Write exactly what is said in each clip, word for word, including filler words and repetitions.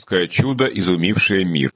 археологическое чудо, изумившее мир.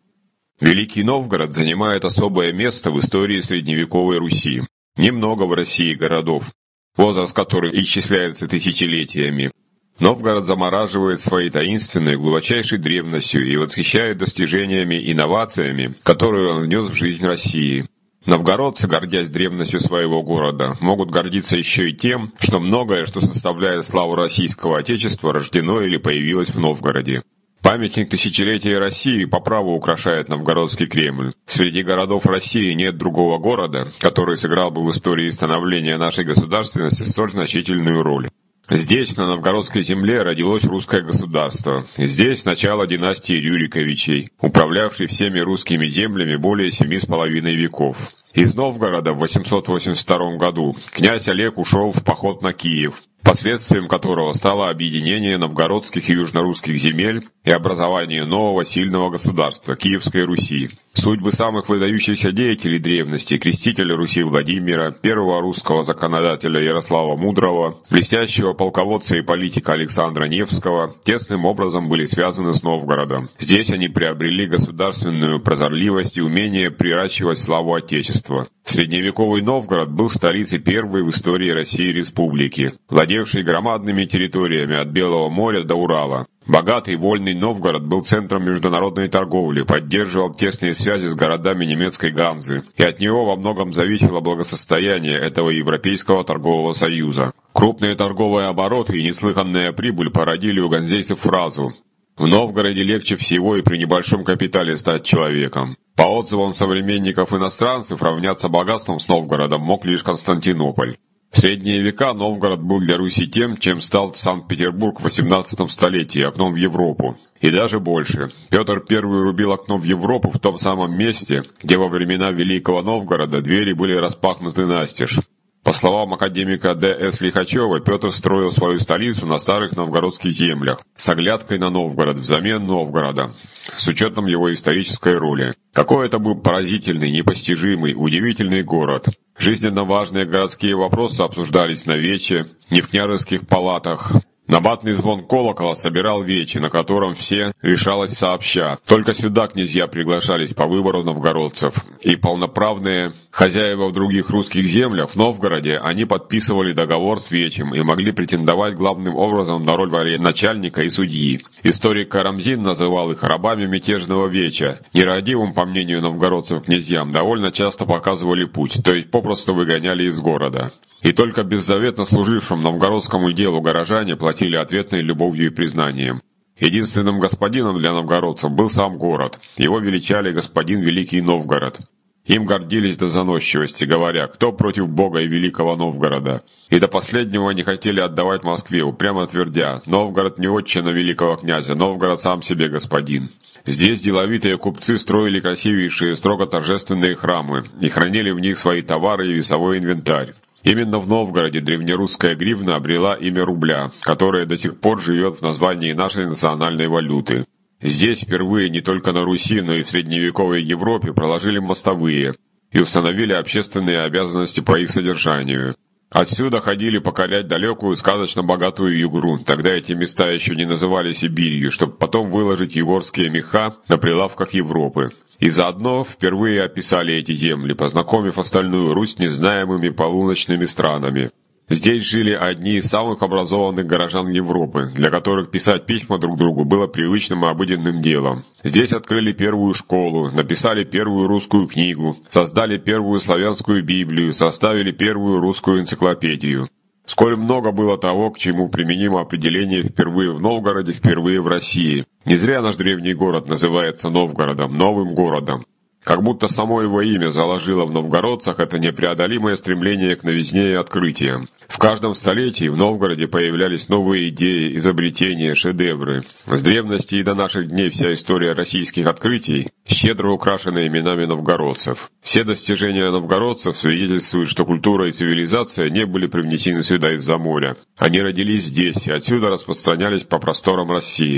Великий Новгород занимает особое место в истории средневековой Руси. Немного в России городов, возраст которых исчисляется тысячелетиями. Новгород замораживает своей таинственной, глубочайшей древностью и восхищает достижениями и инновациями, которые он внес в жизнь России. Новгородцы, гордясь древностью своего города, могут гордиться еще и тем, что многое, что составляет славу российского отечества, рождено или появилось в Новгороде. Памятник тысячелетия России по праву украшает Новгородский Кремль. Среди городов России нет другого города, который сыграл бы в истории становления нашей государственности столь значительную роль. Здесь, на новгородской земле, родилось русское государство. Здесь начало династии Рюриковичей, управлявшей всеми русскими землями более семи с половиной веков. Из Новгорода в восемьсот восемьдесят втором году князь Олег ушел в поход на Киев, последствием которого стало объединение новгородских и южнорусских земель и образование нового сильного государства – Киевской Руси. Судьбы самых выдающихся деятелей древности – крестителя Руси Владимира, первого русского законодателя Ярослава Мудрого, блестящего полководца и политика Александра Невского, тесным образом были связаны с Новгородом. Здесь они приобрели государственную прозорливость и умение приращивать славу Отечества. Средневековый Новгород был столицей первой в истории России республики, владевшей громадными территориями от Белого моря до Урала. Богатый вольный Новгород был центром международной торговли, поддерживал тесные связи с городами немецкой Ганзы, и от него во многом зависело благосостояние этого Европейского торгового союза. Крупные торговые обороты и неслыханная прибыль породили у ганзейцев фразу «В Новгороде легче всего и при небольшом капитале стать человеком». По отзывам современников-иностранцев, равняться богатством с Новгородом мог лишь Константинополь. В средние века Новгород был для Руси тем, чем стал Санкт-Петербург в восемнадцатом столетии, окном в Европу. И даже больше. Петр Первый рубил окно в Европу в том самом месте, где во времена Великого Новгорода двери были распахнуты настежь. По словам академика Д С Лихачева, Петр строил свою столицу на старых новгородских землях, с оглядкой на Новгород взамен Новгорода, с учетом его исторической роли. Какой это был поразительный, непостижимый, удивительный город. Жизненно важные городские вопросы обсуждались на вече, не в княжеских палатах. Набатный звон колокола собирал вече, на котором все решалось сообща. Только сюда князья приглашались по выбору новгородцев. И полноправные хозяева в других русских землях, в Новгороде, они подписывали договор с вечем и могли претендовать главным образом на роль военачальника и судьи. Историк Карамзин называл их рабами мятежного веча. Нерадивым, по мнению новгородцев, князьям довольно часто показывали путь, то есть попросту выгоняли из города. И только беззаветно служившим новгородскому делу горожане платили ответной любовью и признанием. Единственным господином для новгородцев был сам город. Его величали господин Великий Новгород. Им гордились до заносчивости, говоря, кто против Бога и Великого Новгорода. И до последнего не хотели отдавать Москве, упрямо твердя, Новгород не отчина великого князя, Новгород сам себе господин. Здесь деловитые купцы строили красивейшие, строго торжественные храмы и хранили в них свои товары и весовой инвентарь. Именно в Новгороде древнерусская гривна обрела имя рубля, которое до сих пор живет в названии нашей национальной валюты. Здесь впервые не только на Руси, но и в средневековой Европе проложили мостовые и установили общественные обязанности по их содержанию. Отсюда ходили покорять далекую сказочно богатую Югру, тогда эти места еще не называли Сибирью, чтобы потом выложить югорские меха на прилавках Европы. И заодно впервые описали эти земли, познакомив остальную Русь с незнаемыми полуночными странами. Здесь жили одни из самых образованных горожан Европы, для которых писать письма друг другу было привычным и обыденным делом. Здесь открыли первую школу, написали первую русскую книгу, создали первую славянскую Библию, составили первую русскую энциклопедию. Сколь много было того, к чему применимо определение «впервые в Новгороде, впервые в России». Не зря наш древний город называется Новгородом, новым городом. Как будто само его имя заложило в новгородцах это непреодолимое стремление к новизне и открытиям. В каждом столетии в Новгороде появлялись новые идеи, изобретения, шедевры. С древности и до наших дней вся история российских открытий щедро украшена именами новгородцев. Все достижения новгородцев свидетельствуют, что культура и цивилизация не были привнесены сюда из-за моря. Они родились здесь и отсюда распространялись по просторам России.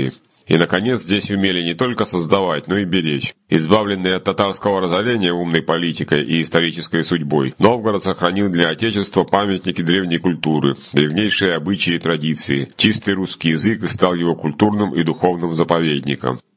И, наконец, здесь умели не только создавать, но и беречь. Избавленный от татарского разорения умной политикой и исторической судьбой, Новгород сохранил для Отечества памятники древней культуры, древнейшие обычаи и традиции, чистый русский язык и стал его культурным и духовным заповедником.